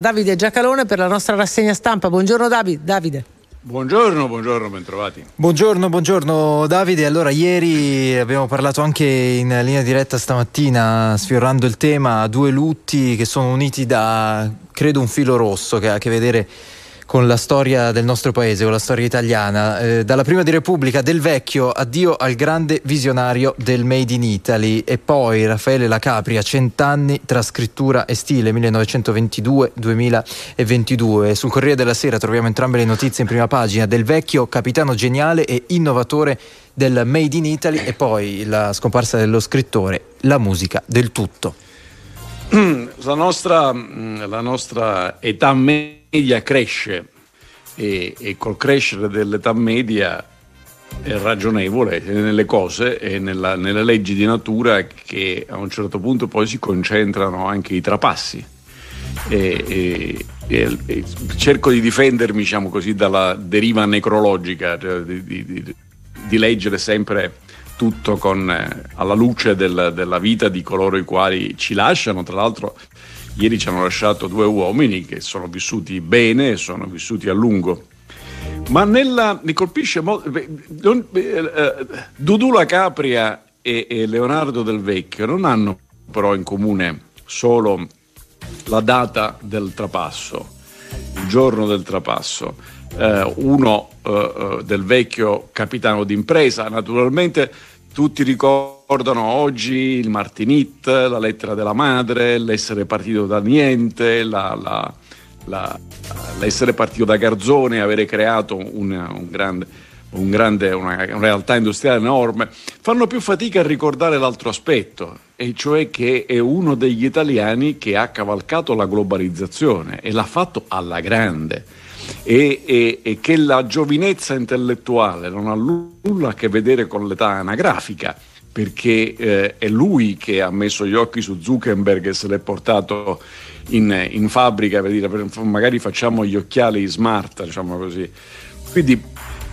Davide Giacalone per la nostra rassegna stampa. Buongiorno Davide. Buongiorno, bentrovati. Buongiorno Davide. Allora, ieri abbiamo parlato anche in linea diretta stamattina, sfiorando il tema, due lutti che sono uniti da, credo, un filo rosso che ha a che vedere con la storia del nostro paese, con la storia italiana. Dalla prima di Repubblica, Del Vecchio, addio al grande visionario del Made in Italy, e poi Raffaele La Capria, 100 anni tra scrittura e stile, 1922-2022. Sul Corriere della Sera troviamo entrambe le notizie in prima pagina. Del Vecchio, capitano geniale e innovatore del Made in Italy, e poi la scomparsa dello scrittore, la musica del tutto. La nostra età media cresce e col crescere dell'età media è ragionevole nelle cose e nelle leggi di natura che a un certo punto poi si concentrano anche i trapassi. E cerco di difendermi, diciamo così, dalla deriva necrologica, cioè di leggere sempre tutto alla luce della vita di coloro i quali ci lasciano. Tra l'altro ieri ci hanno lasciato due uomini che sono vissuti bene e sono vissuti a lungo. Ma mi colpisce molto Dudu La Capria e Leonardo Del Vecchio non hanno però in comune solo la data del trapasso, il giorno del trapasso. Uno Del Vecchio capitano d'impresa, naturalmente tutti ricordano oggi il Martinit, la lettera della madre, l'essere partito da niente, l'essere partito da Garzone, avere creato una realtà industriale enorme. Fanno più fatica a ricordare l'altro aspetto, e cioè che è uno degli italiani che ha cavalcato la globalizzazione e l'ha fatto alla grande. E che la giovinezza intellettuale non ha nulla a che vedere con l'età anagrafica, perché è lui che ha messo gli occhi su Zuckerberg e se l'è portato in fabbrica per dire magari facciamo gli occhiali smart, diciamo così. Quindi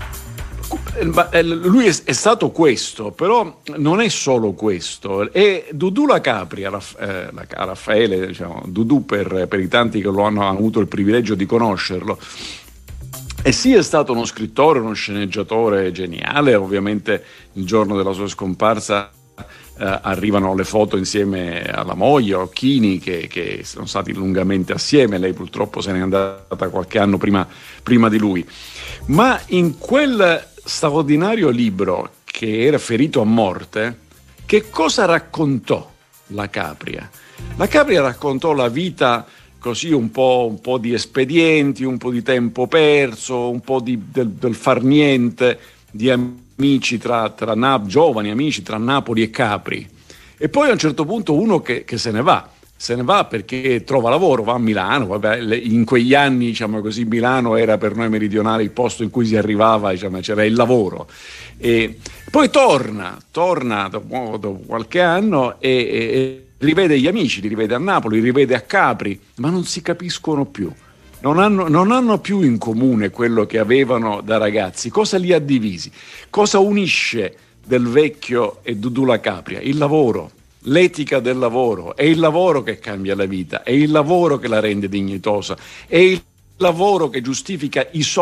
lui è stato questo, però non è solo questo. E Dudu La Capria, Raffaele, diciamo, Dudu per i tanti che lo hanno avuto il privilegio di conoscerlo, e sì, è stato uno scrittore, uno sceneggiatore geniale. Ovviamente il giorno della sua scomparsa arrivano le foto insieme alla moglie, Occhini, che sono stati lungamente assieme. Lei purtroppo se n'è andata qualche anno prima di lui. Ma in quel straordinario libro che era Ferito a morte, che cosa raccontò La Capria? La Capria raccontò la vita così un po' di espedienti, un po' di tempo perso, un po' del far niente, di amici giovani amici tra Napoli e Capri. E poi a un certo punto uno che se ne va perché trova lavoro, va a Milano. Vabbè, in quegli anni, diciamo così, Milano era per noi meridionali il posto in cui si arrivava, diciamo, c'era il lavoro. E poi torna dopo qualche anno e rivede gli amici, li rivede a Napoli, li rivede a Capri, ma non si capiscono più. Non hanno più in comune quello che avevano da ragazzi. Cosa li ha divisi? Cosa unisce Del Vecchio e Dudu La Capria? Il lavoro. L'etica del lavoro. È il lavoro che cambia la vita, è il lavoro che la rende dignitosa, è il lavoro che giustifica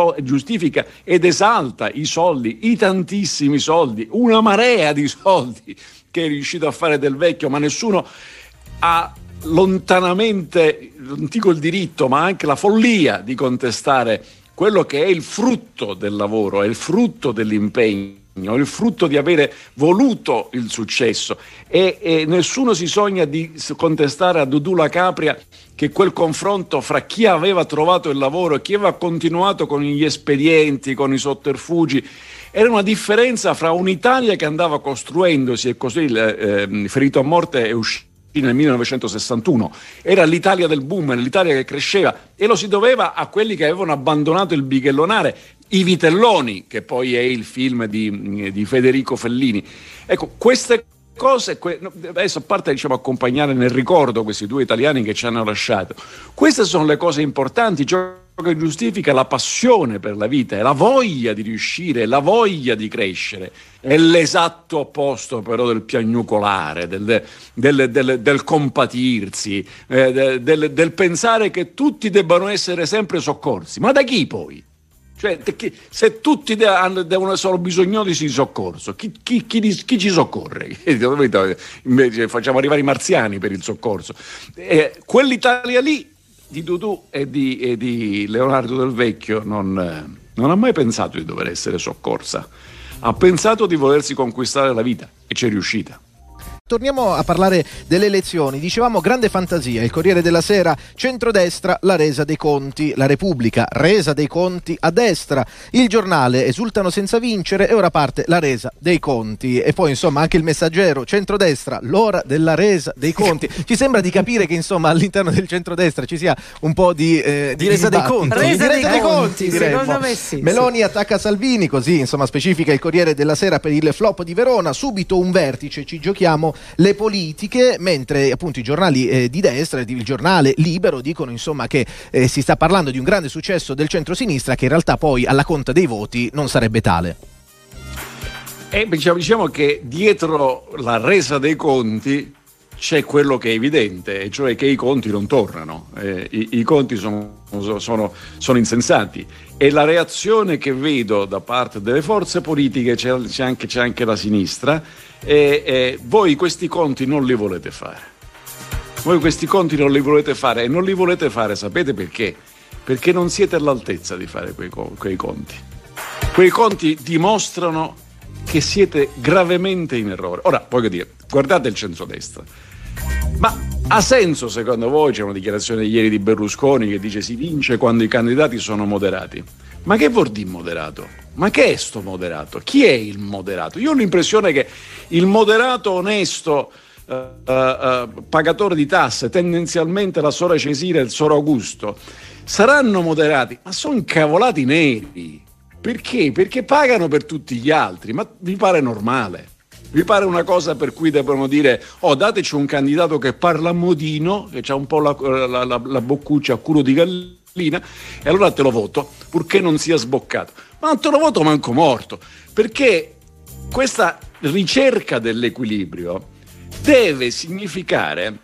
ed esalta i soldi, i tantissimi soldi, una marea di soldi che è riuscito a fare Del Vecchio, ma nessuno ha lontanamente, non dico il diritto, ma anche la follia di contestare quello che è il frutto del lavoro, è il frutto dell'impegno, il frutto di avere voluto il successo. E nessuno si sogna di contestare a Dudu La Capria che quel confronto fra chi aveva trovato il lavoro e chi aveva continuato con gli espedienti, con i sotterfugi, era una differenza fra un'Italia che andava costruendosi, e così Ferito a morte è uscito nel 1961, era l'Italia del boom, l'Italia che cresceva, e lo si doveva a quelli che avevano abbandonato il bighellonare, I Vitelloni, che poi è il film di Federico Fellini. Ecco, queste cose, adesso a parte, diciamo, accompagnare nel ricordo questi due italiani che ci hanno lasciato, queste sono le cose importanti, cioè che giustifica la passione per la vita, è la voglia di riuscire, è la voglia di crescere. È l'esatto opposto però del piagnucolare, del compatirsi, del pensare che tutti debbano essere sempre soccorsi. Ma da chi poi? Cioè, se tutti devono essere bisognosi di soccorso, chi ci soccorre? Invece facciamo arrivare i marziani per il soccorso. Quell'Italia lì di Dudu e di Leonardo Del Vecchio non ha mai pensato di dover essere soccorsa, ha pensato di volersi conquistare la vita e ci è riuscita. Torniamo a parlare delle elezioni. Dicevamo grande fantasia, il Corriere della Sera, centrodestra, la resa dei conti, la Repubblica, resa dei conti a destra, il Giornale, esultano senza vincere e ora parte la resa dei conti. E poi insomma anche il Messaggero, centrodestra, l'ora della resa dei conti. Ci sembra di capire che insomma all'interno del centrodestra ci sia un po' di resa dei conti. Resa dei conti, diremmo. secondo me sì. Meloni attacca Salvini, così insomma specifica il Corriere della Sera per il flop di Verona, subito un vertice, ci giochiamo le politiche, mentre appunto i giornali di destra, il giornale Libero, dicono insomma che si sta parlando di un grande successo del centrosinistra che in realtà poi alla conta dei voti non sarebbe tale. Diciamo che dietro la resa dei conti c'è quello che è evidente, e cioè che i conti non tornano, i conti sono insensati, e la reazione che vedo da parte delle forze politiche, c'è anche la sinistra, voi questi conti non li volete fare. Voi questi conti non li volete fare, e non li volete fare, sapete perché? Perché non siete all'altezza di fare quei conti. Quei conti dimostrano che siete gravemente in errore. Ora, voglio dire, guardate il centrodestra. Ma ha senso secondo voi? C'è una dichiarazione ieri di Berlusconi che dice si vince quando i candidati sono moderati. Ma che vuol dire moderato? Ma che è sto moderato? Chi è il moderato? Io ho l'impressione che il moderato onesto, pagatore di tasse, tendenzialmente la Sora Cesira e il Sor Augusto, saranno moderati, ma sono incavolati neri. Perché? Perché pagano per tutti gli altri. Ma vi pare normale? Vi pare una cosa per cui devono dire dateci un candidato che parla modino, che ha un po' la boccuccia a culo di gallina, e allora te lo voto, purché non sia sboccato. Ma non te lo voto manco morto, perché questa ricerca dell'equilibrio deve significare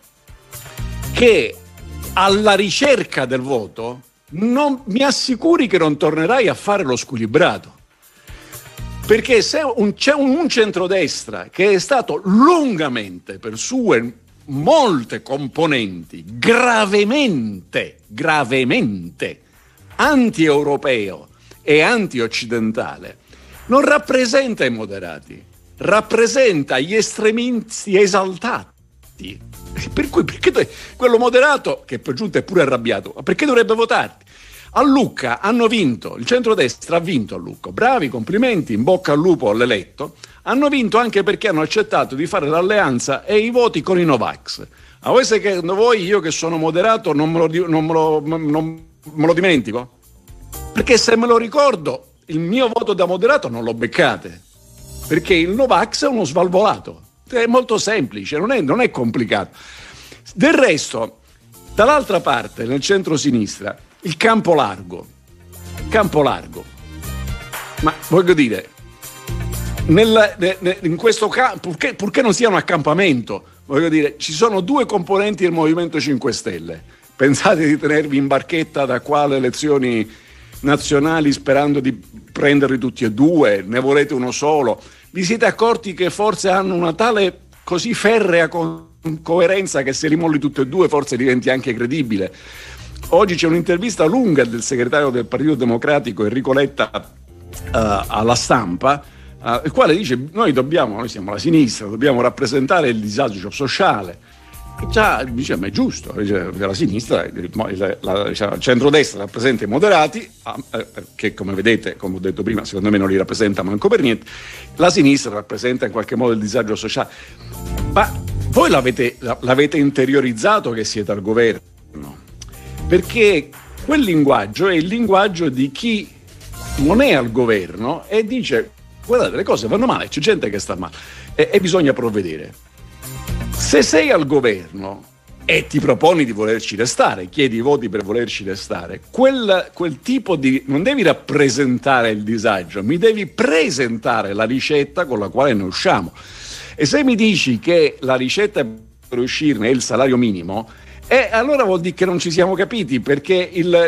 che alla ricerca del voto non mi assicuri che non tornerai a fare lo squilibrato. Perché se c'è un centrodestra che è stato lungamente, per sue molte componenti, gravemente anti-europeo e anti-occidentale, non rappresenta i moderati, rappresenta gli estremisti esaltati. Per cui perché quello moderato, che per giunta è pure arrabbiato, ma perché dovrebbe votarti? A Lucca hanno vinto, il centrodestra ha vinto a Lucca, bravi, complimenti, in bocca al lupo all'eletto. Hanno vinto anche perché hanno accettato di fare l'alleanza e i voti con i Novax. A voi secondo voi io che sono moderato non me lo dimentico? Perché se me lo ricordo, il mio voto da moderato non lo beccate, perché il Novax è uno svalvolato, è molto semplice, non è complicato. Del resto, dall'altra parte, nel centro-sinistra, il campo largo, ma voglio dire, in questo campo, purché non sia un accampamento, voglio dire, ci sono due componenti del Movimento 5 Stelle. Pensate di tenervi in barchetta da qua alle elezioni nazionali sperando di prenderli tutti e due? Ne volete uno solo? Vi siete accorti che forse hanno una tale così ferrea coerenza che se li molli tutti e due forse diventi anche credibile? Oggi c'è un'intervista lunga del segretario del Partito Democratico Enrico Letta alla Stampa, il quale dice noi siamo la sinistra, dobbiamo rappresentare il disagio sociale. E già dice ma è giusto, la sinistra, il centrodestra rappresenta i moderati, che come vedete, come ho detto prima, secondo me non li rappresenta manco per niente. La sinistra rappresenta in qualche modo il disagio sociale. Ma voi l'avete interiorizzato che siete al governo? Perché quel linguaggio è il linguaggio di chi non è al governo e dice guardate, le cose vanno male, c'è gente che sta male e bisogna provvedere. Se sei al governo e ti proponi di volerci restare, chiedi i voti per volerci restare, quel tipo di... non devi rappresentare il disagio, mi devi presentare la ricetta con la quale ne usciamo. E se mi dici che la ricetta per uscirne è il salario minimo, allora vuol dire che non ci siamo capiti, perché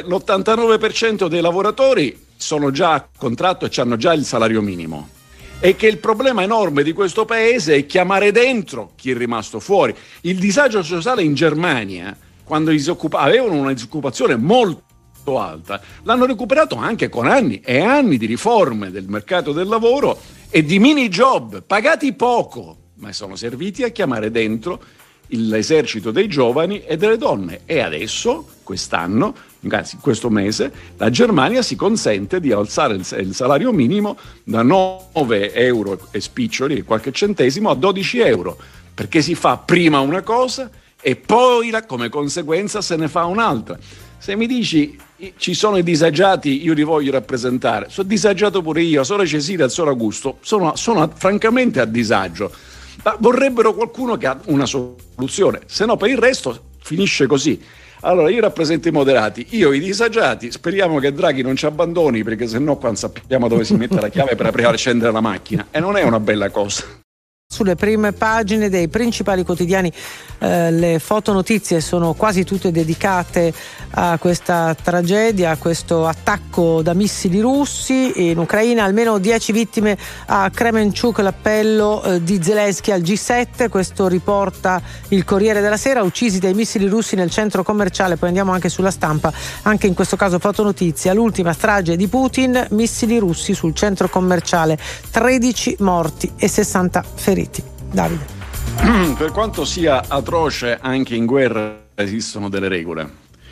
l'89% dei lavoratori sono già a contratto e hanno già il salario minimo. E che il problema enorme di questo paese è chiamare dentro chi è rimasto fuori. Il disagio sociale in Germania, quando avevano una disoccupazione molto alta, l'hanno recuperato anche con anni e anni di riforme del mercato del lavoro e di mini job pagati poco, ma sono serviti a chiamare dentro l'esercito dei giovani e delle donne. E adesso, quest'anno, anzi questo mese, la Germania si consente di alzare il salario minimo da 9 euro e spiccioli, qualche centesimo, a 12 euro, perché si fa prima una cosa e poi come conseguenza se ne fa un'altra. Se mi dici ci sono i disagiati, io li voglio rappresentare, sono disagiato pure io, a Sora Cecilia e a Sora Augusto, sono francamente a disagio, ma vorrebbero qualcuno che ha una soluzione, se no per il resto finisce così. Allora io rappresento i moderati, io i disagiati, speriamo che Draghi non ci abbandoni, perché sennò qua sappiamo dove si mette la chiave per aprire e accendere la macchina, e non è una bella cosa. Sulle prime pagine dei principali quotidiani le fotonotizie sono quasi tutte dedicate a questa tragedia, a questo attacco da missili russi in Ucraina. Almeno 10 vittime a Kremenchuk, l'appello di Zelensky al G7, questo riporta il Corriere della Sera. Uccisi dai missili russi nel centro commerciale. Poi andiamo anche sulla Stampa, anche in questo caso fotonotizia, l'ultima strage di Putin, missili russi sul centro commerciale, 13 morti e 60 feriti. Davide. Per quanto sia atroce, anche in guerra esistono delle regole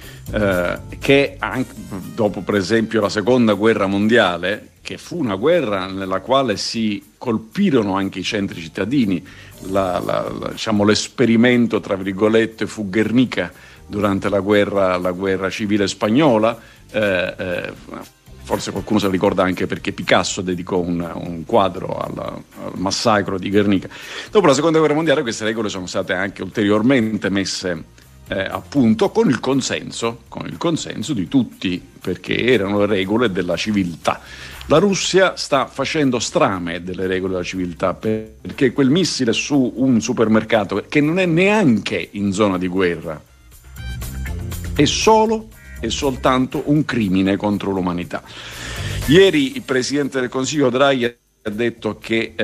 che anche dopo, per esempio, la seconda guerra mondiale, che fu una guerra nella quale si colpirono anche i centri cittadini, diciamo, l'esperimento tra virgolette fu Guernica durante la guerra civile spagnola. Forse qualcuno se lo ricorda anche perché Picasso dedicò un quadro al massacro di Guernica. Dopo la seconda guerra mondiale queste regole sono state anche ulteriormente messe a punto con il consenso di tutti, perché erano le regole della civiltà. La Russia sta facendo strame delle regole della civiltà, perché quel missile su un supermercato, che non è neanche in zona di guerra, è solo e soltanto un crimine contro l'umanità. Ieri il Presidente del Consiglio Draghi ha detto che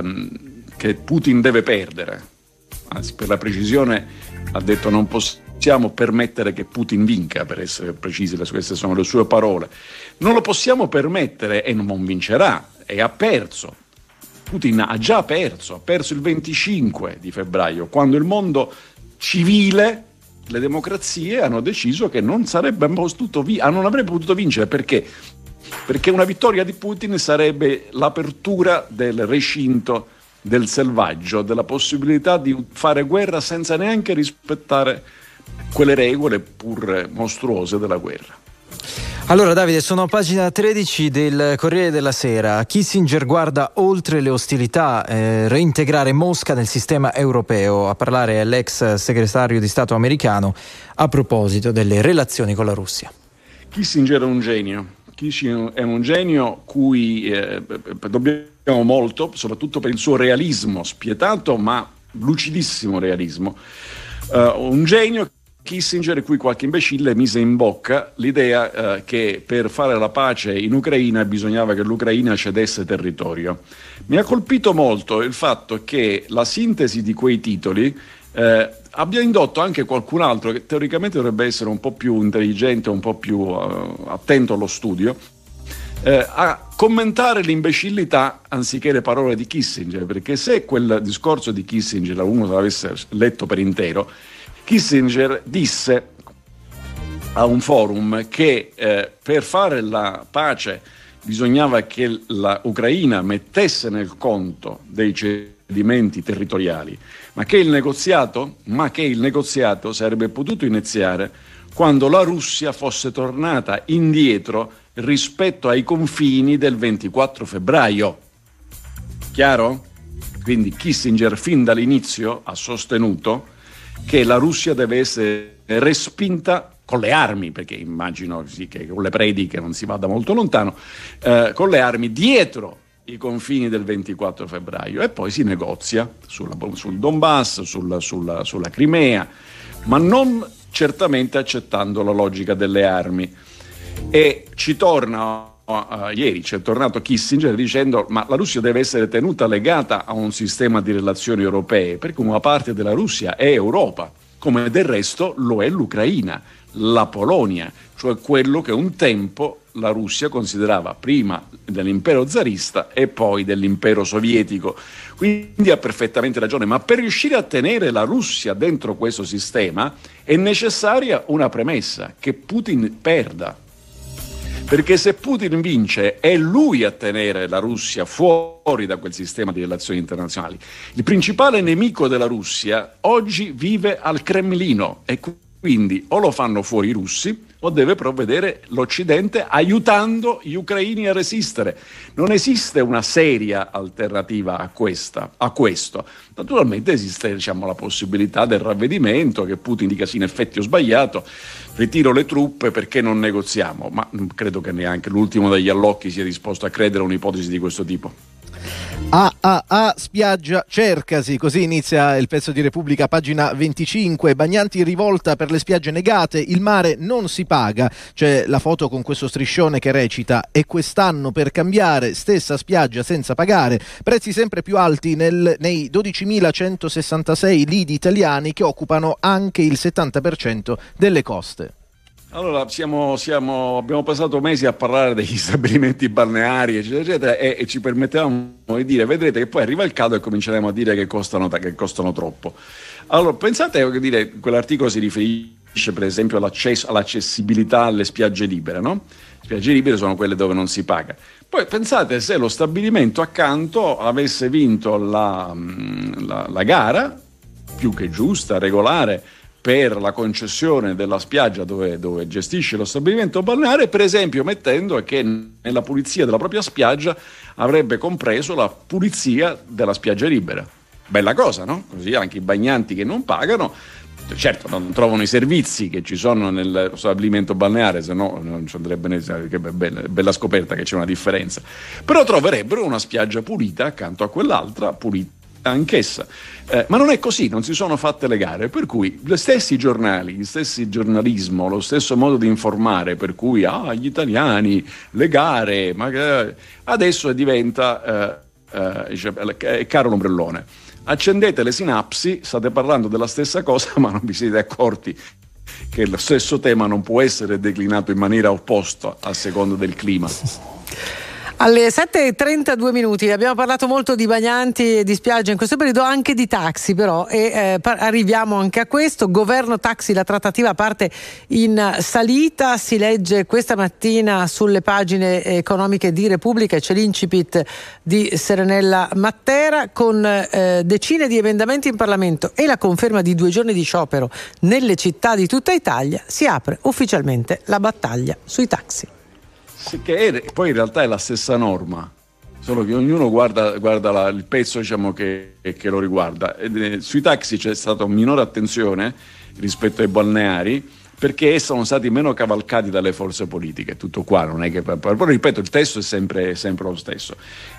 Putin deve perdere, anzi per la precisione ha detto non possiamo permettere che Putin vinca, per essere precisi, queste sono le sue parole. Non lo possiamo permettere e non vincerà, e ha perso. Putin ha già perso, ha perso il 25 di febbraio, quando il mondo civile, le democrazie hanno deciso che non avrebbe potuto vincere. Perché? Perché una vittoria di Putin sarebbe l'apertura del recinto del selvaggio, della possibilità di fare guerra senza neanche rispettare quelle regole pur mostruose della guerra. Allora Davide, sono a pagina 13 del Corriere della Sera. Kissinger guarda oltre le ostilità, reintegrare Mosca nel sistema europeo. A parlare è l'ex segretario di Stato americano a proposito delle relazioni con la Russia. Kissinger è un genio. Kissinger è un genio cui dobbiamo molto, soprattutto per il suo realismo spietato ma lucidissimo realismo. Un genio, Kissinger, cui qualche imbecille mise in bocca l'idea che per fare la pace in Ucraina bisognava che l'Ucraina cedesse territorio. Mi ha colpito molto il fatto che la sintesi di quei titoli abbia indotto anche qualcun altro che teoricamente dovrebbe essere un po' più intelligente, un po' più attento allo studio, a commentare l'imbecillità anziché le parole di Kissinger, perché se quel discorso di Kissinger uno l'avesse letto per intero, Kissinger disse a un forum che per fare la pace bisognava che la Ucraina mettesse nel conto dei cedimenti territoriali, ma che il negoziato sarebbe potuto iniziare quando la Russia fosse tornata indietro rispetto ai confini del 24 febbraio. Chiaro? Quindi Kissinger fin dall'inizio ha sostenuto che la Russia deve essere respinta con le armi, perché immagino sì, che con le prediche non si vada molto lontano, con le armi dietro i confini del 24 febbraio e poi si negozia sul Donbass, sulla Crimea, ma non certamente accettando la logica delle armi. E ci torna ieri c'è tornato Kissinger dicendo ma la Russia deve essere tenuta legata a un sistema di relazioni europee, perché una parte della Russia è Europa, come del resto lo è l'Ucraina, la Polonia, cioè quello che un tempo la Russia considerava prima dell'impero zarista e poi dell'impero sovietico. Quindi ha perfettamente ragione, ma per riuscire a tenere la Russia dentro questo sistema è necessaria una premessa, che Putin perda. Perché se Putin vince è lui a tenere la Russia fuori da quel sistema di relazioni internazionali. Il principale nemico della Russia oggi vive al Cremlino e quindi o lo fanno fuori i russi o deve provvedere l'Occidente aiutando gli ucraini a resistere. Non esiste una seria alternativa a questo. Naturalmente esiste, la possibilità del ravvedimento, che Putin dica sì, in effetti ho sbagliato, ritiro le truppe perché non negoziamo, ma credo che neanche l'ultimo degli allocchi sia disposto a credere a un'ipotesi di questo tipo. Spiaggia Cercasi, così inizia il pezzo di Repubblica, pagina 25. Bagnanti in rivolta per le spiagge negate, il mare non si paga. C'è la foto con questo striscione che recita: e quest'anno per cambiare, stessa spiaggia senza pagare, prezzi sempre più alti nei 12.166 lidi italiani che occupano anche il 70% delle coste. Allora, abbiamo passato mesi a parlare degli stabilimenti balneari, eccetera, eccetera, e ci permettevamo di dire, vedrete che poi arriva il caldo e cominceremo a dire che costano troppo. Allora, pensate che dire, quell'articolo si riferisce per esempio all'accessibilità alle spiagge libere, no? Spiagge libere sono quelle dove non si paga. Poi pensate se lo stabilimento accanto avesse vinto la gara, più che giusta, regolare, per la concessione della spiaggia dove gestisce lo stabilimento balneare, per esempio mettendo che nella pulizia della propria spiaggia avrebbe compreso la pulizia della spiaggia libera. Bella cosa, no? Così anche i bagnanti che non pagano, certo non trovano i servizi che ci sono nel stabilimento balneare, se no non ci andrebbe neanche, che bella scoperta che c'è una differenza, però troverebbero una spiaggia pulita accanto a quell'altra pulita anch'essa, ma non è così, non si sono fatte le gare, per cui gli stessi giornali, gli stessi giornalismo, lo stesso modo di informare, per cui gli italiani, le gare, ma adesso diventa caro l'ombrellone, accendete le sinapsi, state parlando della stessa cosa ma non vi siete accorti che lo stesso tema non può essere declinato in maniera opposta a seconda del clima. Alle 7:32 abbiamo parlato molto di bagnanti e di spiagge in questo periodo, anche di taxi però, e arriviamo anche a questo. Governo taxi, la trattativa parte in salita, si legge questa mattina sulle pagine economiche di Repubblica, c'è l'incipit di Serenella Mattera con decine di emendamenti in Parlamento e la conferma di 2 giorni di sciopero nelle città di tutta Italia. Si apre ufficialmente la battaglia sui taxi. Che poi in realtà è la stessa norma, solo che ognuno guarda il pezzo che lo riguarda. Sui taxi c'è stata minore attenzione rispetto ai balneari perché sono stati meno cavalcati dalle forze politiche, tutto qua, non è che però ripeto, il testo è sempre lo stesso.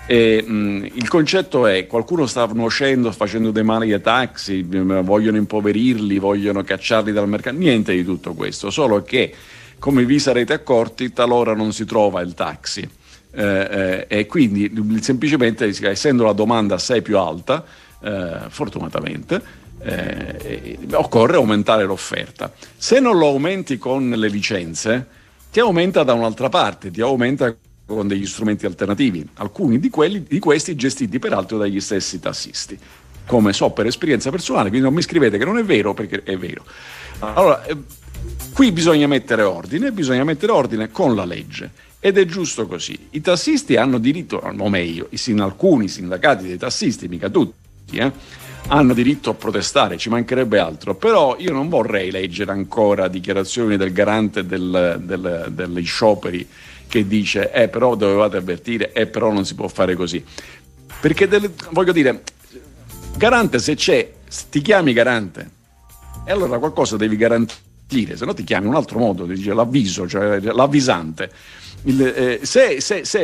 Il concetto è: qualcuno sta nuocendo, facendo dei mali ai taxi, vogliono impoverirli, vogliono cacciarli dal mercato, niente di tutto questo, solo che, come vi sarete accorti, talora non si trova il taxi e quindi semplicemente, essendo la domanda assai più alta, fortunatamente, occorre aumentare l'offerta. Se non lo aumenti con le licenze, ti aumenta da un'altra parte, ti aumenta con degli strumenti alternativi, alcuni di questi gestiti peraltro dagli stessi tassisti, come so per esperienza personale, quindi non mi scrivete che non è vero, perché è vero. Allora, qui bisogna mettere ordine con la legge, ed è giusto così. I tassisti hanno diritto, o meglio, alcuni sindacati dei tassisti, mica tutti, hanno diritto a protestare, ci mancherebbe altro, però io non vorrei leggere ancora dichiarazioni del garante degli scioperi che dice però dovevate avvertire, però non si può fare così, perché voglio dire, garante, se c'è, ti chiami garante, e allora qualcosa devi garantire, se no ti chiami in un altro modo, ti dice l'avviso, cioè l'avvisante. Se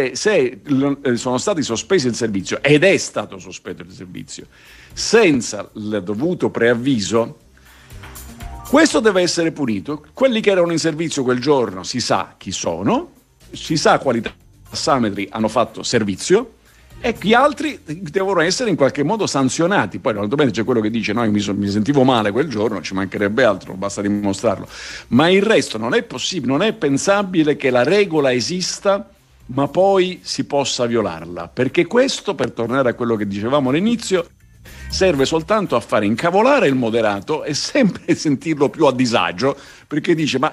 sono stati sospesi il servizio ed è stato sospeso il servizio senza il dovuto preavviso, questo deve essere punito. Quelli che erano in servizio quel giorno si sa chi sono, si sa quali tassametri hanno fatto servizio, e gli altri devono essere in qualche modo sanzionati. Poi naturalmente c'è quello che dice no, mi sentivo male quel giorno, ci mancherebbe altro, basta dimostrarlo, ma il resto non è possibile, non è pensabile che la regola esista ma poi si possa violarla, perché questo, per tornare a quello che dicevamo all'inizio, serve soltanto a fare incavolare il moderato e sempre sentirlo più a disagio, perché dice ma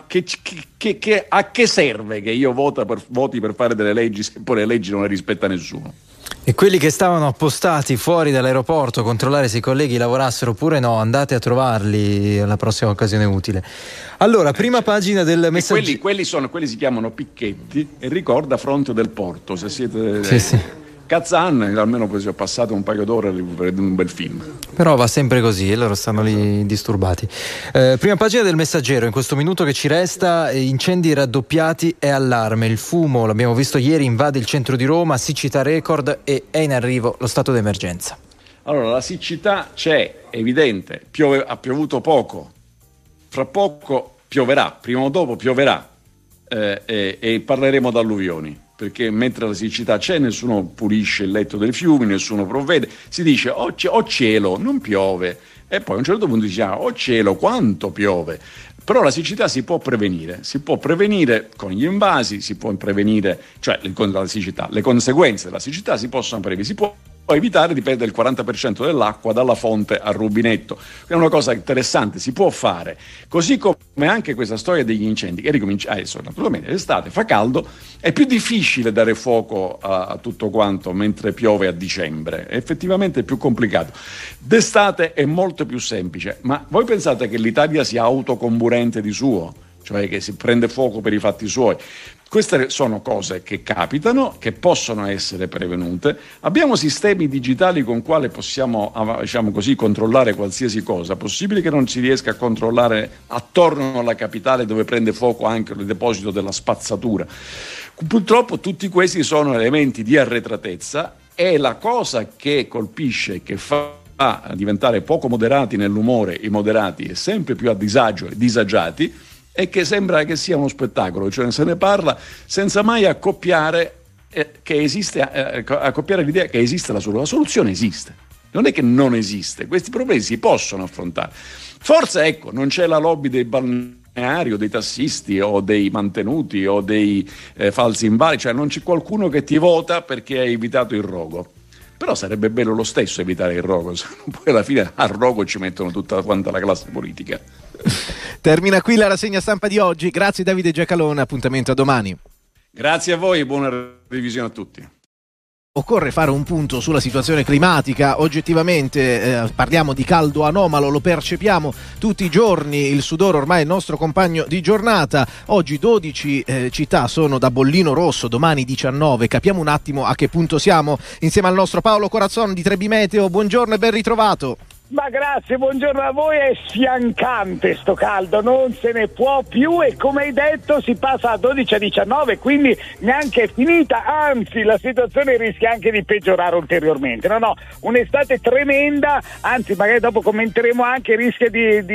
a che serve che io voti per fare delle leggi se poi le leggi non le rispetta nessuno? E quelli che stavano appostati fuori dall'aeroporto a controllare se i colleghi lavorassero oppure no, andate a trovarli alla prossima occasione utile. Allora, prima pagina del messaggio. Quelli si chiamano picchetti, e ricorda Fronte del Porto, se siete Sì. Kazan, almeno poi ho passato un paio d'ore per un bel film. Però va sempre così e loro stanno lì disturbati. Prima pagina del Messaggero, in questo minuto che ci resta, incendi raddoppiati e allarme. Il fumo, l'abbiamo visto ieri, invade il centro di Roma, siccità record e è in arrivo lo stato d'emergenza. Allora, la siccità c'è, è evidente, ha piovuto poco, fra poco pioverà, prima o dopo pioverà, e parleremo d'alluvioni. Perché mentre la siccità c'è, nessuno pulisce il letto dei fiumi, nessuno provvede, si dice oh cielo, non piove, e poi a un certo punto si dice oh cielo, quanto piove. Però la siccità si può prevenire con gli invasi, si può prevenire, cioè la siccità, le conseguenze della siccità si possono prevenire, si può evitare di perdere il 40% dell'acqua dalla fonte al rubinetto. È una cosa interessante, si può fare. Così come anche questa storia degli incendi, che ricomincia adesso, naturalmente l'estate, fa caldo, è più difficile dare fuoco a tutto quanto mentre piove a dicembre, è effettivamente più complicato. D'estate è molto più semplice, ma voi pensate che l'Italia sia autocomburente di suo? Cioè che si prende fuoco per i fatti suoi? Queste sono cose che capitano, che possono essere prevenute. Abbiamo sistemi digitali con quali possiamo, diciamo così, controllare qualsiasi cosa. Possibile che non si riesca a controllare attorno alla capitale dove prende fuoco anche il deposito della spazzatura? Purtroppo tutti questi sono elementi di arretratezza, e la cosa che colpisce, che fa diventare poco moderati nell'umore i moderati e sempre più a disagio e disagiati, è che sembra che sia uno spettacolo, cioè se ne parla senza mai accoppiare l'idea che esiste la soluzione. La soluzione esiste, non è che non esiste, questi problemi si possono affrontare. Forse ecco, non c'è la lobby dei balneari o dei tassisti o dei mantenuti o dei falsi invalidi, cioè non c'è qualcuno che ti vota perché hai evitato il rogo. Però sarebbe bello lo stesso evitare il rogo, se no poi alla fine al rogo ci mettono tutta quanta la classe politica. Termina qui la rassegna stampa di oggi. Grazie Davide Giacalone, appuntamento a domani. Grazie a voi e buona revisione a tutti. Occorre fare un punto sulla situazione climatica. Oggettivamente parliamo di caldo anomalo, lo percepiamo tutti i giorni, il sudore ormai è il nostro compagno di giornata. Oggi 12 città sono da bollino rosso, domani 19. Capiamo un attimo a che punto siamo insieme al nostro Paolo Corazzon di Trebi Meteo. Buongiorno e ben ritrovato. Ma grazie, buongiorno a voi. È sfiancante sto caldo, non se ne può più, e come hai detto si passa da 12 a 19, quindi neanche è finita, anzi la situazione rischia anche di peggiorare ulteriormente. No, un'estate tremenda, anzi magari dopo commenteremo anche, rischia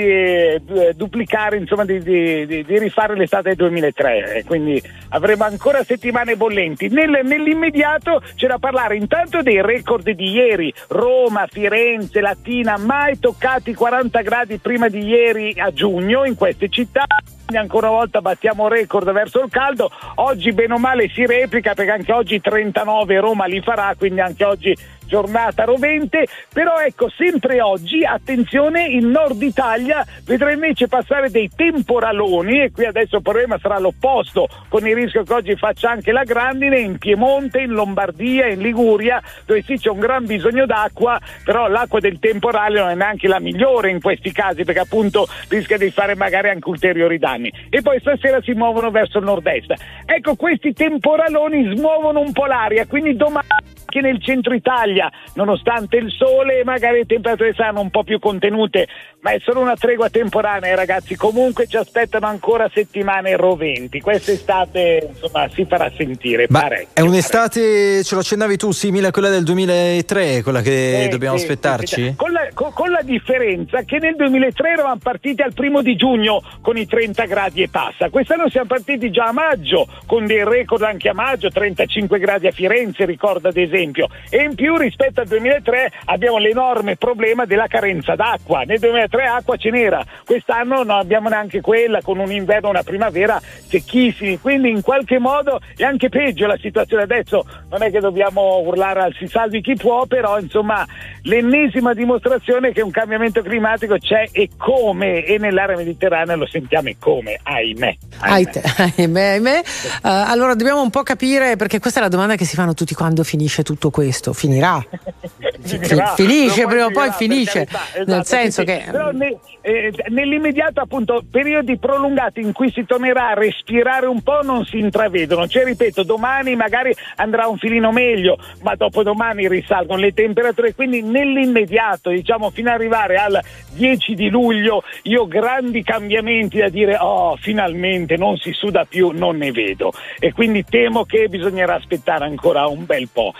di duplicare, insomma di rifare l'estate del 2003, quindi avremo ancora settimane bollenti. Nell'immediato c'è da parlare intanto dei record di ieri: Roma, Firenze, Latina, mai toccati i 40 gradi prima di ieri a giugno in queste città. Ancora una volta battiamo record verso il caldo. Oggi bene o male si replica, perché anche oggi 39 Roma li farà, quindi anche oggi giornata rovente. Però ecco, sempre oggi, attenzione, il nord Italia vedrà invece passare dei temporaloni, e qui adesso il problema sarà l'opposto, con il rischio che oggi faccia anche la grandine in Piemonte, in Lombardia, in Liguria, dove sì c'è un gran bisogno d'acqua, però l'acqua del temporale non è neanche la migliore in questi casi, perché appunto rischia di fare magari anche ulteriori danni. E poi stasera si muovono verso il nord-est. Ecco, questi temporaloni smuovono un po' l'aria, quindi domani Anche nel centro Italia, nonostante il sole, magari le temperature saranno un po' più contenute, ma è solo una tregua temporanea, ragazzi. Comunque ci aspettano ancora settimane roventi. Quest'estate, insomma, si farà sentire. È un'estate, ce lo accennavi tu, simile a quella del 2003, quella che dobbiamo aspettarci? Sì. Con la differenza che nel 2003 eravamo partiti al 1 giugno con i 30 gradi e passa. Quest'anno siamo partiti già a maggio, con dei record anche a maggio, 35 gradi a Firenze, ricordo ad esempio. E in più rispetto al 2003 abbiamo l'enorme problema della carenza d'acqua. Nel 2003 acqua ce n'era, quest'anno non abbiamo neanche quella, con un inverno e una primavera secchissimi, quindi in qualche modo è anche peggio la situazione adesso. Non è che dobbiamo urlare al si salvi chi può, però insomma l'ennesima dimostrazione che un cambiamento climatico c'è e come, e nell'area mediterranea lo sentiamo e come, ahimè. Allora dobbiamo un po' capire, perché questa è la domanda che si fanno tutti: quando finisce tutto questo? Finirà? Finisce, prima o poi finisce, nel senso che però nell'immediato, appunto, periodi prolungati in cui si tornerà a respirare un po' non si intravedono. Cioè, ripeto, domani magari andrà un filino meglio, ma dopodomani risalgono le temperature, quindi nell'immediato, diciamo fino ad arrivare al 10 di luglio, io grandi cambiamenti da dire finalmente non si suda più non ne vedo, e quindi temo che bisognerà aspettare ancora un bel po',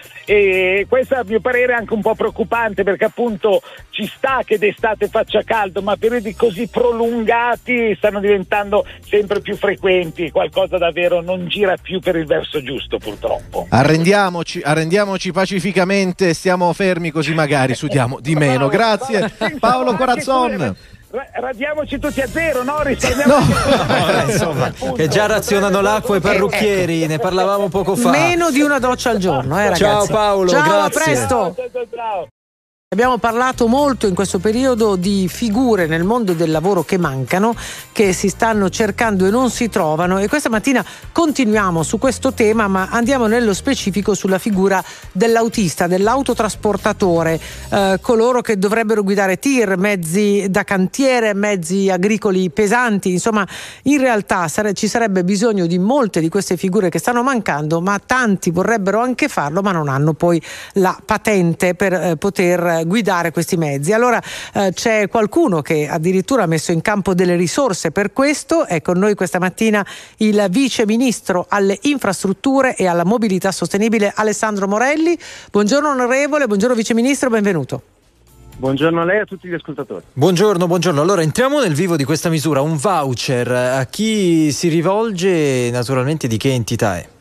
e questo a mio parere è anche un po' preoccupante, perché appunto ci sta che d'estate faccia caldo, ma periodi così prolungati stanno diventando sempre più frequenti, qualcosa davvero non gira più per il verso giusto, purtroppo. Arrendiamoci pacificamente, stiamo fermi così magari sudiamo di meno. Grazie Paolo Corazzon. Radiamoci tutti a zero, no? Risparmiamo. Insomma, che già razionano l'acqua i parrucchieri, ne parlavamo poco fa. Meno di una doccia al giorno, ragazzi. Ciao Paolo, ciao, grazie. A presto. Ciao. Abbiamo parlato molto in questo periodo di figure nel mondo del lavoro che mancano, che si stanno cercando e non si trovano, e questa mattina continuiamo su questo tema, ma andiamo nello specifico sulla figura dell'autista, dell'autotrasportatore, coloro che dovrebbero guidare tir, mezzi da cantiere, mezzi agricoli pesanti. Insomma, in realtà ci sarebbe bisogno di molte di queste figure che stanno mancando, ma tanti vorrebbero anche farlo, ma non hanno poi la patente per poter guidare questi mezzi. Allora c'è qualcuno che addirittura ha messo in campo delle risorse per questo. È con noi questa mattina il vice ministro alle infrastrutture e alla mobilità sostenibile Alessandro Morelli. Buongiorno onorevole, buongiorno vice ministro, benvenuto. Buongiorno a lei e a tutti gli ascoltatori. Buongiorno. Allora entriamo nel vivo di questa misura, un voucher. A chi si rivolge, naturalmente di che entità è?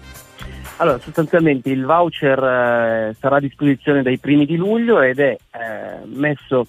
Allora, sostanzialmente il voucher sarà a disposizione dai primi di luglio ed è messo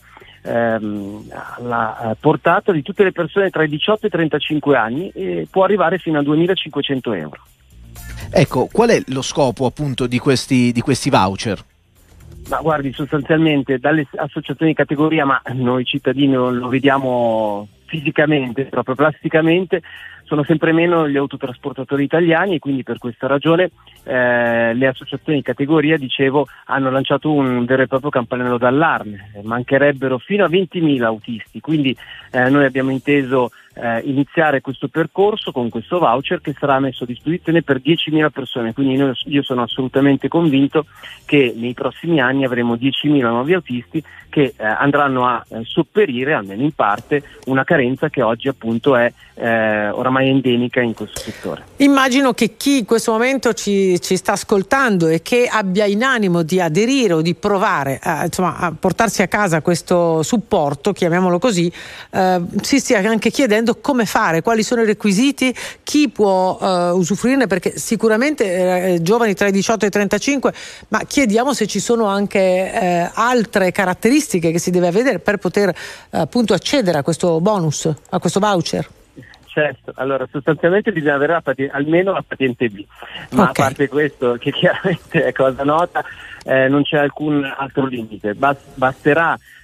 alla portata di tutte le persone tra i 18 e i 35 anni e può arrivare fino a 2.500 euro. Ecco, qual è lo scopo appunto di questi voucher? Ma guardi, sostanzialmente dalle associazioni di categoria, ma noi cittadini lo vediamo fisicamente, proprio plasticamente, sono sempre meno gli autotrasportatori italiani, e quindi per questa ragione le associazioni di categoria, dicevo, hanno lanciato un vero e proprio campanello d'allarme. Mancherebbero fino a 20.000 autisti, quindi noi abbiamo inteso iniziare questo percorso con questo voucher che sarà messo a disposizione per 10.000 persone, quindi io sono assolutamente convinto che nei prossimi anni avremo 10.000 nuovi autisti che andranno a sopperire, almeno in parte, una carenza che oggi appunto è oramai endemica in questo settore. Immagino che chi in questo momento ci sta ascoltando e che abbia in animo di aderire o di provare a portarsi a casa questo supporto, chiamiamolo così, si stia anche chiedendo come fare, quali sono i requisiti, chi può usufruirne, perché sicuramente giovani tra i 18 e i 35, ma chiediamo se ci sono anche altre caratteristiche che si deve avere per poter appunto accedere a questo bonus, a questo voucher. Certo, allora sostanzialmente bisogna avere almeno la patente B, ma okay. A parte questo, che chiaramente è cosa nota, non c'è alcun altro limite, basterà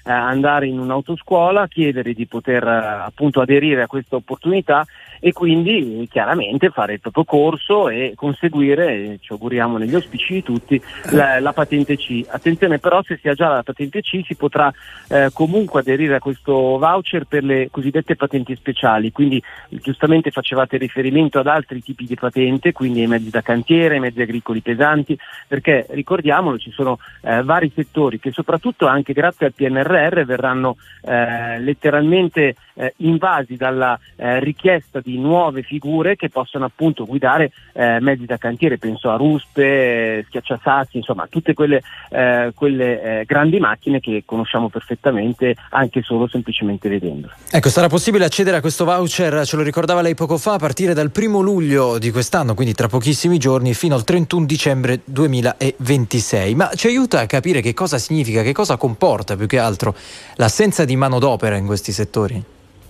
andare in un'autoscuola, chiedere di poter appunto aderire a questa opportunità e quindi chiaramente fare il proprio corso e conseguire, ci auguriamo negli auspici di tutti, la patente C. Attenzione però, se si ha già la patente C si potrà comunque aderire a questo voucher per le cosiddette patenti speciali, quindi giustamente facevate riferimento ad altri tipi di patente, quindi ai mezzi da cantiere, ai mezzi agricoli pesanti, perché ricordiamolo, ci sono vari settori che soprattutto anche grazie al PNRR verranno letteralmente invasi dalla richiesta di nuove figure che possono appunto guidare mezzi da cantiere, penso a ruspe, schiacciasassi, insomma tutte quelle grandi macchine che conosciamo perfettamente anche solo semplicemente vedendole. Ecco, sarà possibile accedere a questo voucher, ce lo ricordava lei poco fa, a partire dal 1° luglio di quest'anno, quindi tra pochissimi giorni, fino al 31 dicembre 2026. Ma ci aiuta a capire che cosa significa, che cosa comporta più che altro l'assenza di manodopera in questi settori?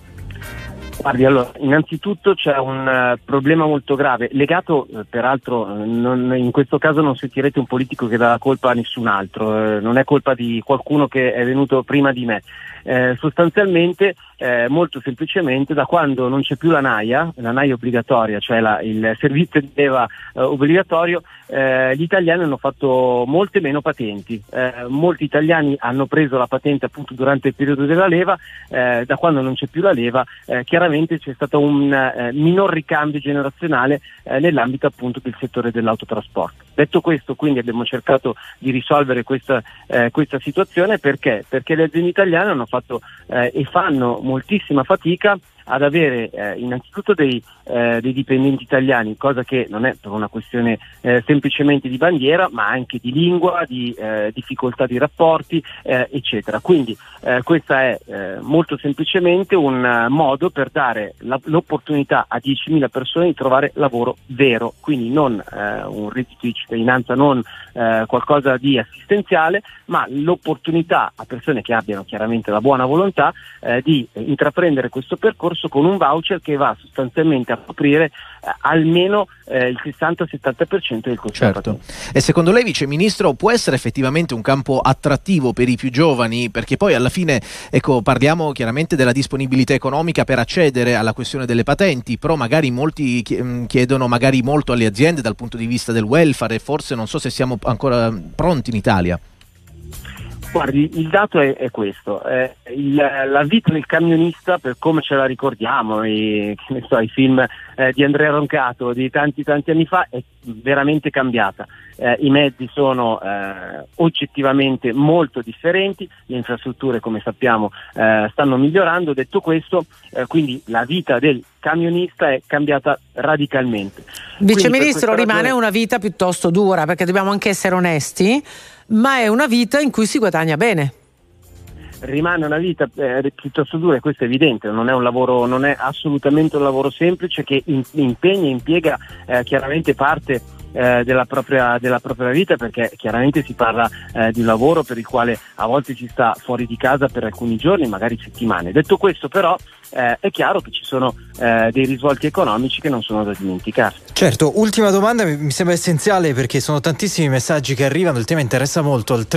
Guardi, allora, innanzitutto c'è un problema molto grave, legato peraltro, in questo caso non sentirete un politico che dà la colpa a nessun altro, non è colpa di qualcuno che è venuto prima di me. Sostanzialmente, molto semplicemente, da quando non c'è più la NAIA obbligatoria, cioè il servizio di leva obbligatorio, gli italiani hanno fatto molte meno patenti. Molti italiani hanno preso la patente appunto durante il periodo della leva, da quando non c'è più la leva chiaramente c'è stato un minor ricambio generazionale nell'ambito appunto del settore dell'autotrasporto. Detto questo, quindi abbiamo cercato di risolvere questa situazione perché le aziende italiane hanno fatto e fanno moltissima fatica ad avere innanzitutto dei dipendenti italiani, cosa che non è per una questione semplicemente di bandiera, ma anche di lingua, di difficoltà di rapporti, eccetera. Quindi questa è molto semplicemente un modo per dare l'opportunità a 10.000 persone di trovare lavoro vero, quindi non un reddito di cittadinanza, non qualcosa di assistenziale, ma l'opportunità a persone che abbiano chiaramente la buona volontà di intraprendere questo percorso con un voucher che va sostanzialmente a coprire almeno il 60-70% del costo. Certo. E secondo lei, Vice Ministro, può essere effettivamente un campo attrattivo per i più giovani? Perché poi alla fine, ecco, parliamo chiaramente della disponibilità economica per accedere alla questione delle patenti, però magari molti chiedono magari molto alle aziende dal punto di vista del welfare e forse non so se siamo ancora pronti in Italia. Guardi, il dato è questo, la vita del camionista, per come ce la ricordiamo, i film di Andrea Roncato di tanti anni fa, è veramente cambiata. I mezzi sono oggettivamente molto differenti, le infrastrutture, come sappiamo, stanno migliorando. Detto questo, quindi la vita del camionista è cambiata radicalmente. Vice Ministro, rimane una vita piuttosto dura, perché dobbiamo anche essere onesti, ma è una vita in cui si guadagna bene. Rimane una vita piuttosto dura, e questo è evidente, non è un lavoro, non è assolutamente un lavoro semplice, che impiega chiaramente parte della propria vita, perché chiaramente si parla di un lavoro per il quale a volte si sta fuori di casa per alcuni giorni, magari settimane. Detto questo, però, è chiaro che ci sono dei risvolti economici che non sono da dimenticare. Certo, ultima domanda, mi sembra essenziale perché sono tantissimi messaggi che arrivano, il tema interessa molto, al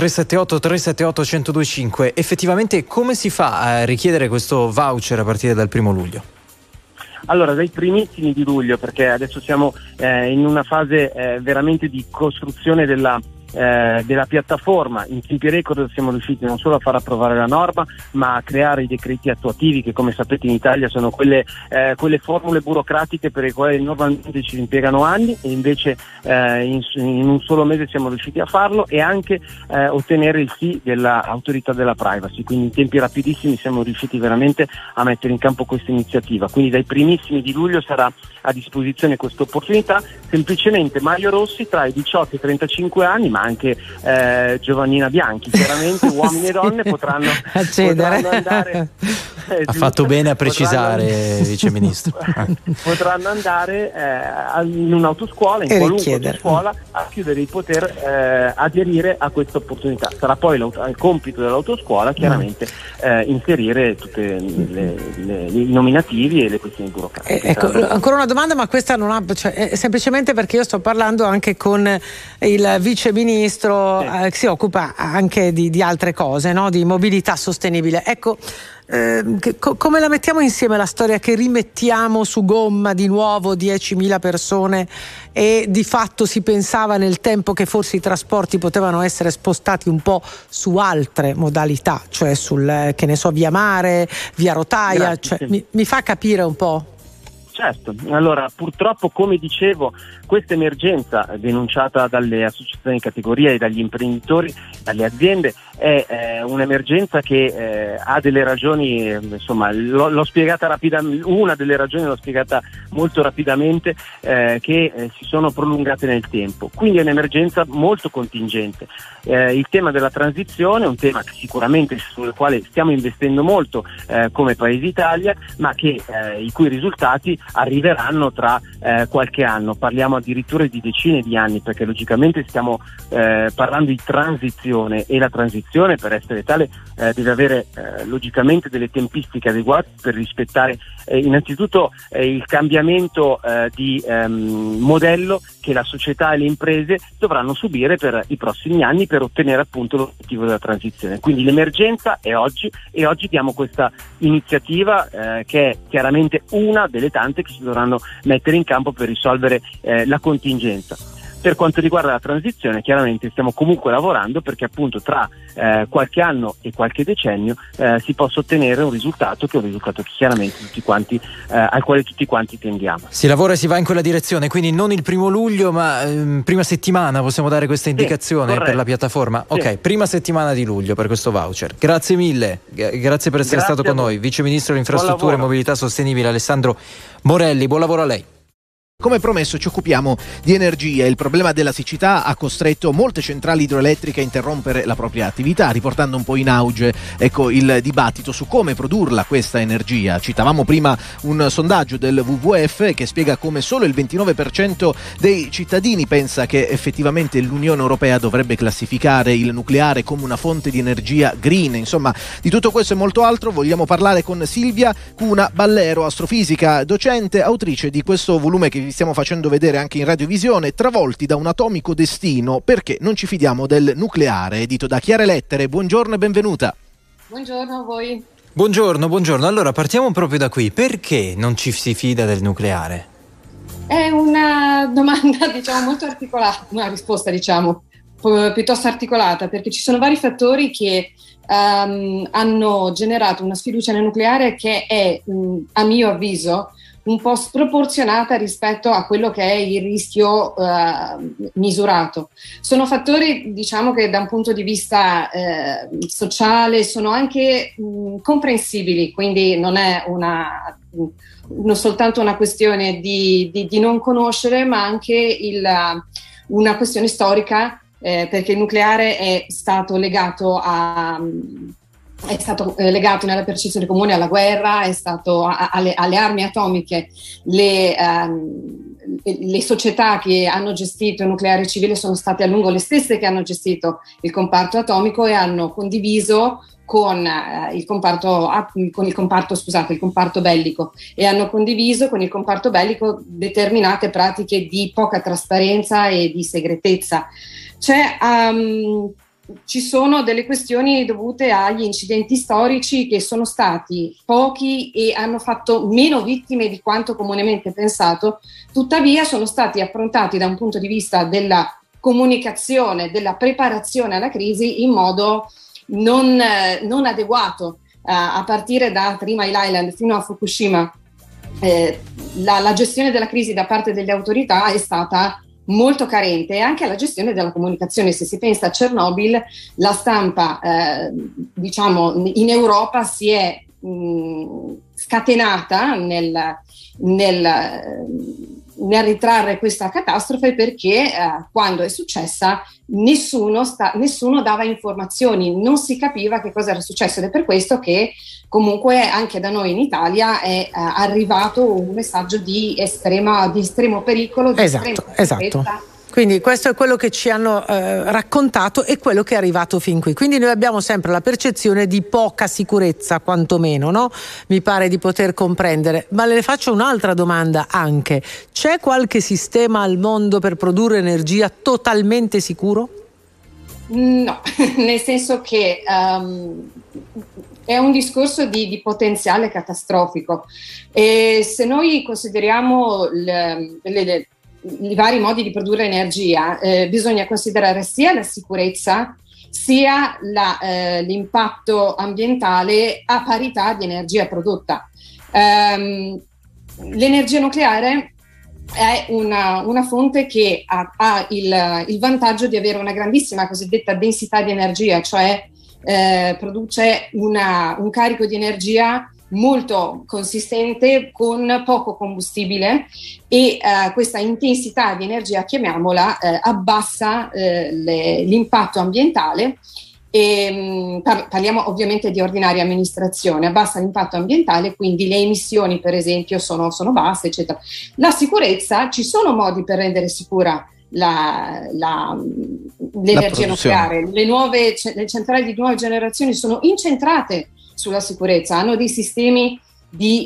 378-378-1025. Effettivamente come si fa a richiedere questo voucher a partire dal 1° luglio? Allora, dai primissimi di luglio, perché adesso siamo in una fase veramente di costruzione della piattaforma. In tempi record siamo riusciti non solo a far approvare la norma, ma a creare i decreti attuativi, che come sapete in Italia sono quelle formule burocratiche per le quali normalmente ci impiegano anni, e invece in un solo mese siamo riusciti a farlo, e anche ottenere il sì dell'autorità della privacy. Quindi in tempi rapidissimi siamo riusciti veramente a mettere in campo questa iniziativa. Quindi dai primissimi di luglio sarà a disposizione questa opportunità. Semplicemente Mario Rossi tra i 18 e i 35 anni, ma anche Giovannina Bianchi, chiaramente uomini e donne potranno andare. Ha fatto bene a precisare, Vice Ministro. Potranno andare in un'autoscuola, in qualunque autoscuola, a chiedere di poter aderire a questa opportunità. Sarà poi il compito dell'autoscuola chiaramente inserire tutti i nominativi e le questioni burocratiche. Ecco, ancora una domanda, ma questa non ha, cioè, è semplicemente perché io sto parlando anche con il Vice Ministro ministro si occupa anche di altre cose, no? Di mobilità sostenibile. Ecco, come la mettiamo insieme la storia che rimettiamo su gomma di nuovo 10.000 persone e di fatto si pensava nel tempo che forse i trasporti potevano essere spostati un po' su altre modalità, cioè sul, che ne so, via mare, via rotaia, cioè, mi fa capire un po'? Certo, allora purtroppo, come dicevo, questa emergenza denunciata dalle associazioni di categoria e dagli imprenditori, dalle aziende, è un'emergenza che ha delle ragioni, insomma l'ho spiegata rapidamente, una delle ragioni l'ho spiegata molto rapidamente, che si sono prolungate nel tempo, quindi è un'emergenza molto contingente. Il tema della transizione è un tema che sicuramente sul quale stiamo investendo molto come Paese Italia, ma che i cui risultati arriveranno tra qualche anno, parliamo addirittura di decine di anni, perché logicamente stiamo parlando di transizione, e la transizione, per essere tale, deve avere logicamente delle tempistiche adeguate per rispettare innanzitutto il cambiamento di modello che la società e le imprese dovranno subire per i prossimi anni per ottenere appunto l'obiettivo della transizione. Quindi l'emergenza è oggi, e oggi diamo questa iniziativa che è chiaramente una delle tante che si dovranno mettere in campo per risolvere la contingenza. Per quanto riguarda la transizione, chiaramente stiamo comunque lavorando perché appunto tra qualche anno e qualche decennio si possa ottenere un risultato che chiaramente tutti quanti, al quale tutti quanti tendiamo. Si lavora e si va in quella direzione, quindi non il 1 luglio ma prima settimana, possiamo dare questa indicazione per la piattaforma? Sì. Ok, prima settimana di luglio per questo voucher. Grazie mille, grazie per essere stato con noi. Vice Ministro delle Infrastrutture e Mobilità Sostenibile Alessandro Morelli, buon lavoro a lei. Come promesso ci occupiamo di energia. Il problema della siccità ha costretto molte centrali idroelettriche a interrompere la propria attività, riportando un po' in auge il dibattito su come produrla questa energia. Citavamo prima un sondaggio del WWF che spiega come solo il 29% dei cittadini pensa che effettivamente l'Unione Europea dovrebbe classificare il nucleare come una fonte di energia green. Insomma, di tutto questo e molto altro vogliamo parlare con Silvia Cuna Ballero, astrofisica, docente, autrice di questo volume che vi stiamo facendo vedere anche in radiovisione, Travolti da un atomico destino, perché non ci fidiamo del nucleare, edito da Chiare Lettere. Buongiorno e benvenuta. Buongiorno a voi. Buongiorno. Allora partiamo proprio da qui. Perché non ci si fida del nucleare? È una domanda molto articolata, una risposta piuttosto articolata, perché ci sono vari fattori che hanno generato una sfiducia nel nucleare che è, a mio avviso, un po' sproporzionata rispetto a quello che è il rischio misurato. Sono fattori, che da un punto di vista sociale sono anche comprensibili, quindi non è non soltanto una questione di non conoscere, ma anche una questione storica, perché il nucleare è stato legato nella percezione comune alla guerra, è stato alle armi atomiche. Le società che hanno gestito il nucleare civile sono state a lungo le stesse che hanno gestito il comparto atomico e hanno condiviso con il comparto bellico, e hanno condiviso con il comparto bellico determinate pratiche di poca trasparenza e di segretezza. Ci sono delle questioni dovute agli incidenti storici che sono stati pochi e hanno fatto meno vittime di quanto comunemente pensato, tuttavia sono stati affrontati da un punto di vista della comunicazione, della preparazione alla crisi in modo non adeguato, a partire da Three Mile Island fino a Fukushima. La gestione della crisi da parte delle autorità è stata molto carente, e anche alla gestione della comunicazione. Se si pensa a Chernobyl, la stampa in Europa si è scatenata nel ritrarre questa catastrofe, perché quando è successa nessuno dava informazioni, non si capiva che cosa era successo, ed è per questo che comunque anche da noi in Italia è arrivato un messaggio di estremo pericolo, di esatto. Quindi questo è quello che ci hanno raccontato e quello che è arrivato fin qui. Quindi noi abbiamo sempre la percezione di poca sicurezza, quantomeno, no? Mi pare di poter comprendere. Ma le faccio un'altra domanda anche. C'è qualche sistema al mondo per produrre energia totalmente sicuro? No, nel senso che è un discorso di potenziale catastrofico, e se noi consideriamo i vari modi di produrre energia, bisogna considerare sia la sicurezza sia l'impatto ambientale a parità di energia prodotta. L'energia nucleare è una fonte che ha il vantaggio di avere una grandissima cosiddetta densità di energia, cioè produce un carico di energia molto consistente con poco combustibile, e questa intensità di energia, chiamiamola, abbassa l'impatto ambientale. Parliamo ovviamente di ordinaria amministrazione, abbassa l'impatto ambientale, quindi le emissioni per esempio sono basse, eccetera. La sicurezza, ci sono modi per rendere sicura l'energia nucleare. Le centrali di nuove generazioni sono incentrate sulla sicurezza, hanno dei sistemi di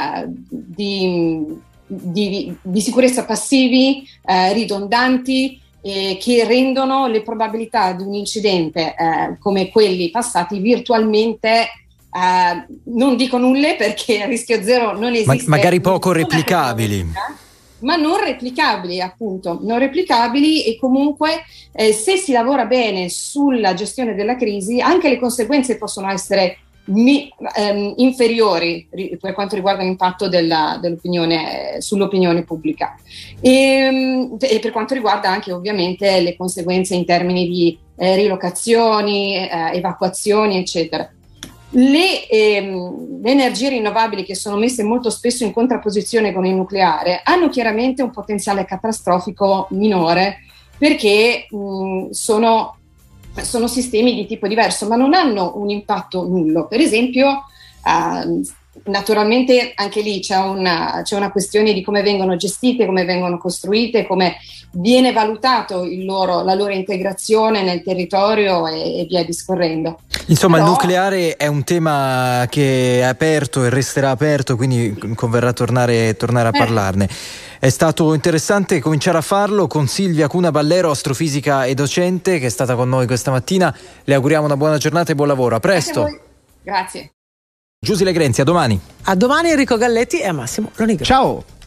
sicurezza passivi, ridondanti, che rendono le probabilità di un incidente come quelli passati virtualmente, non dico nulle, perché a rischio zero non esiste, magari poco replicabili, ma non replicabili, appunto, non replicabili. E comunque se si lavora bene sulla gestione della crisi, anche le conseguenze possono essere inferiori per quanto riguarda l'impatto sull'opinione pubblica, e per quanto riguarda anche ovviamente le conseguenze in termini di rilocazioni, evacuazioni, eccetera. Le energie rinnovabili, che sono messe molto spesso in contrapposizione con il nucleare, hanno chiaramente un potenziale catastrofico minore, perché sono sistemi di tipo diverso, ma non hanno un impatto nullo. Per esempio, naturalmente anche lì c'è una questione di come vengono gestite, come vengono costruite, come viene valutato la loro integrazione nel territorio e via discorrendo. Insomma, il nucleare è un tema che è aperto e resterà aperto, quindi converrà tornare a parlarne. È stato interessante cominciare a farlo con Silvia Cuna Ballero, astrofisica e docente, che è stata con noi questa mattina. Le auguriamo una buona giornata e buon lavoro. A presto. Grazie. Giusy Legrenzi, a domani. A domani Enrico Galletti e a Massimo Lonigro. Ciao.